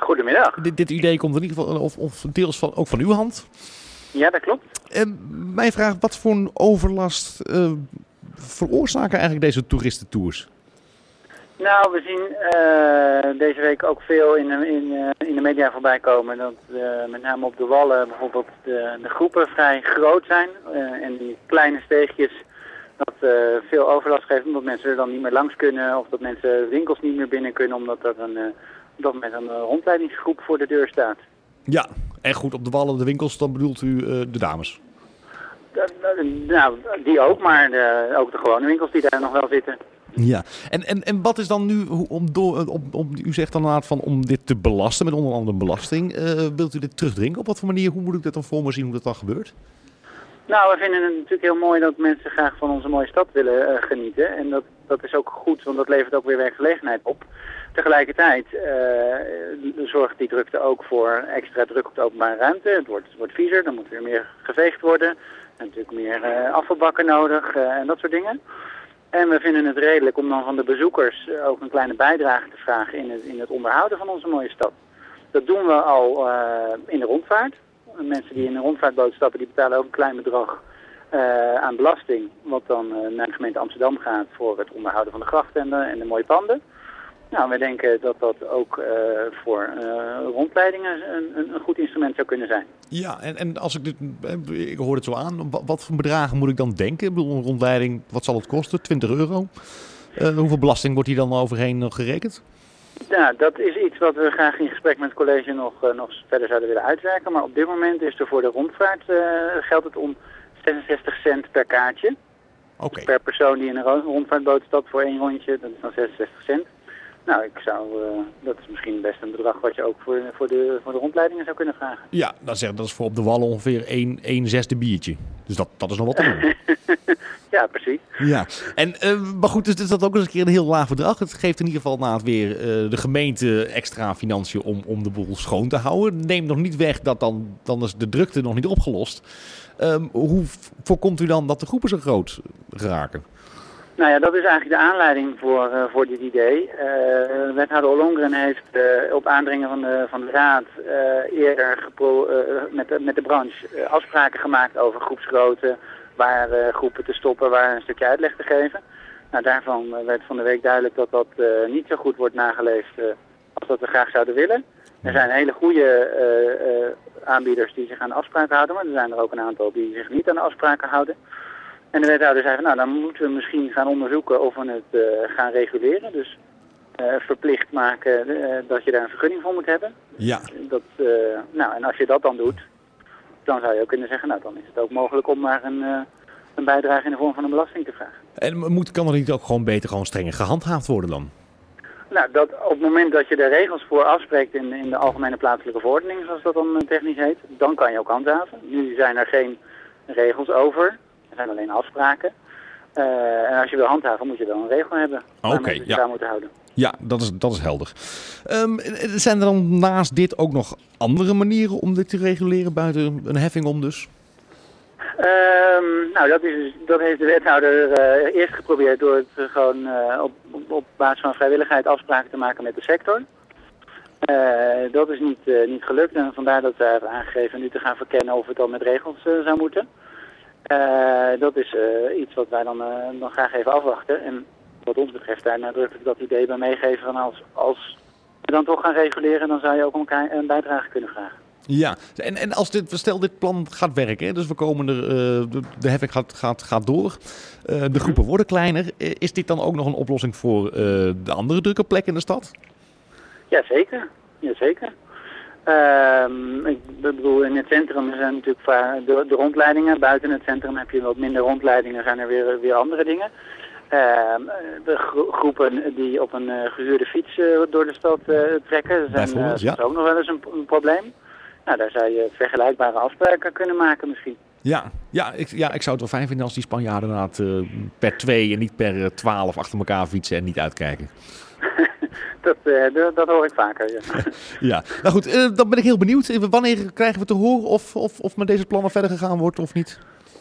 Goedemiddag. Dit idee komt in ieder geval, of deels ook van uw hand. Ja, dat klopt. Mijn vraag, wat voor een overlast veroorzaken eigenlijk deze toeristentours? Nou, we zien deze week ook veel in de media voorbij komen dat met name op de Wallen bijvoorbeeld de groepen vrij groot zijn. En die kleine steegjes dat veel overlast geeft omdat mensen er dan niet meer langs kunnen of dat mensen winkels niet meer binnen kunnen omdat er met een rondleidingsgroep voor de deur staat. Ja, en goed, op de Wallen, de winkels, dan bedoelt u de dames? Nou, die ook, maar ook de gewone winkels die daar nog wel zitten. Ja, en wat is dan nu, u zegt dan inderdaad van om dit te belasten met onder andere belasting. Wilt u dit terugdringen? Op wat voor manier, hoe moet ik dat dan voor me zien hoe dat dan gebeurt? Nou, we vinden het natuurlijk heel mooi dat mensen graag van onze mooie stad willen genieten. En dat is ook goed, want dat levert ook weer werkgelegenheid op. Tegelijkertijd zorgt die drukte ook voor extra druk op de openbare ruimte. Het wordt viezer, dan moet weer meer geveegd worden. Er zijn natuurlijk meer afvalbakken nodig en dat soort dingen. En we vinden het redelijk om dan van de bezoekers ook een kleine bijdrage te vragen in het onderhouden van onze mooie stad. Dat doen we al in de rondvaart. Mensen die in een rondvaartboot stappen, die betalen ook een klein bedrag aan belasting. Wat dan naar de gemeente Amsterdam gaat voor het onderhouden van de grachten en de mooie panden. Nou, wij denken dat dat ook voor rondleidingen een goed instrument zou kunnen zijn. Ja, en als ik hoor het zo aan, wat voor bedragen moet ik dan denken? Ik bedoel, een rondleiding, wat zal het kosten? 20 euro? Hoeveel belasting wordt hier dan overheen nog gerekend? Ja, dat is iets wat we graag in gesprek met het college nog verder zouden willen uitwerken. Maar op dit moment is er voor de rondvaart geldt het om 66 cent per kaartje. Okay. Per persoon die in een rondvaartboot stapt voor 1 rondje, dat is dan 66 cent. Nou, dat is misschien best een bedrag wat je ook voor de rondleidingen zou kunnen vragen. Ja, dat is voor op de Wallen ongeveer 1 zesde biertje. Dus dat is nog wat te doen. Ja, precies. Ja, maar goed, dus is dat ook eens een keer een heel laag bedrag. Het geeft in ieder geval weer de gemeente extra financiën om de boel schoon te houden. Neemt nog niet weg dat dan is de drukte nog niet opgelost. Hoe voorkomt u dan dat de groepen zo groot geraken? Nou ja, dat is eigenlijk de aanleiding voor dit idee. Wethouder Ollongren heeft op aandringen van de raad eerder met de branche afspraken gemaakt over groepsgrootte, waar groepen te stoppen, waar een stukje uitleg te geven. Nou, daarvan werd van de week duidelijk dat dat niet zo goed wordt nageleefd als dat we graag zouden willen. Er zijn hele goede aanbieders die zich aan de afspraken houden, maar er zijn er ook een aantal die zich niet aan de afspraken houden. En de wethouder zei van, nou, dan moeten we misschien gaan onderzoeken of we het gaan reguleren. Dus verplicht maken dat je daar een vergunning voor moet hebben. Ja. En als je dat dan doet, dan zou je ook kunnen zeggen, nou, dan is het ook mogelijk om maar een bijdrage in de vorm van een belasting te vragen. En kan er niet ook gewoon strenger gehandhaafd worden dan? Nou, dat op het moment dat je de regels voor afspreekt in de algemene plaatselijke verordening, zoals dat dan technisch heet, dan kan je ook handhaven. Nu zijn er geen regels over. Er zijn alleen afspraken. En als je wil handhaven, moet je dan een regel hebben. Oké, je daar moeten houden. Ja, dat is helder. Zijn er dan naast dit ook nog andere manieren om dit te reguleren buiten een heffing om dus? Nou, dat heeft de wethouder eerst geprobeerd door het gewoon op basis van vrijwilligheid afspraken te maken met de sector. Dat is niet gelukt en vandaar dat we hebben aangegeven nu te gaan verkennen of het dan met regels zou moeten. Dat is iets wat wij dan graag even afwachten. En wat ons betreft daar nadrukkelijk dat idee bij meegeven van als we dan toch gaan reguleren, dan zou je ook een bijdrage kunnen vragen. Ja, en als dit plan gaat werken, dus we komen de heffing gaat door, de groepen worden kleiner, is dit dan ook nog een oplossing voor de andere drukke plekken in de stad? Jazeker. Ik bedoel, in het centrum zijn natuurlijk de rondleidingen. Buiten het centrum heb je wat minder rondleidingen, zijn er weer andere dingen. De groepen die op een gehuurde fiets door de stad trekken, zijn ook nog wel eens een probleem. Nou, daar zou je vergelijkbare afspraken kunnen maken misschien. Ja, ik zou het wel fijn vinden als die Spanjaarden inderdaad per 2 en niet per 12 achter elkaar fietsen en niet uitkijken. Dat hoor ik vaker, ja. Ja, nou goed, dan ben ik heel benieuwd. Wanneer krijgen we te horen of met deze plannen verder gegaan wordt of niet?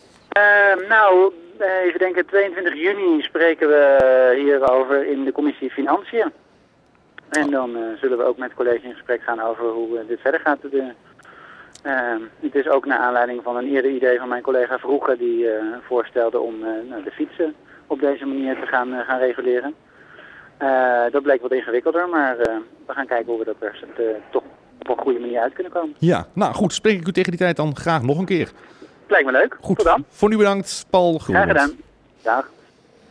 Even denken, 22 juni spreken we hierover in de commissie Financiën. En dan zullen we ook met het college in gesprek gaan over hoe dit verder gaat. Het is ook naar aanleiding van een eerder idee van mijn collega Vroege, die voorstelde om de fietsen op deze manier te gaan reguleren. Dat bleek wat ingewikkelder, maar we gaan kijken hoe we dat er toch op een goede manier uit kunnen komen. Ja, nou goed, spreek ik u tegen die tijd dan graag nog een keer. Lijkt me leuk. Goed, tot dan. Voor nu bedankt, Paul Groenewald. Graag gedaan. Dag.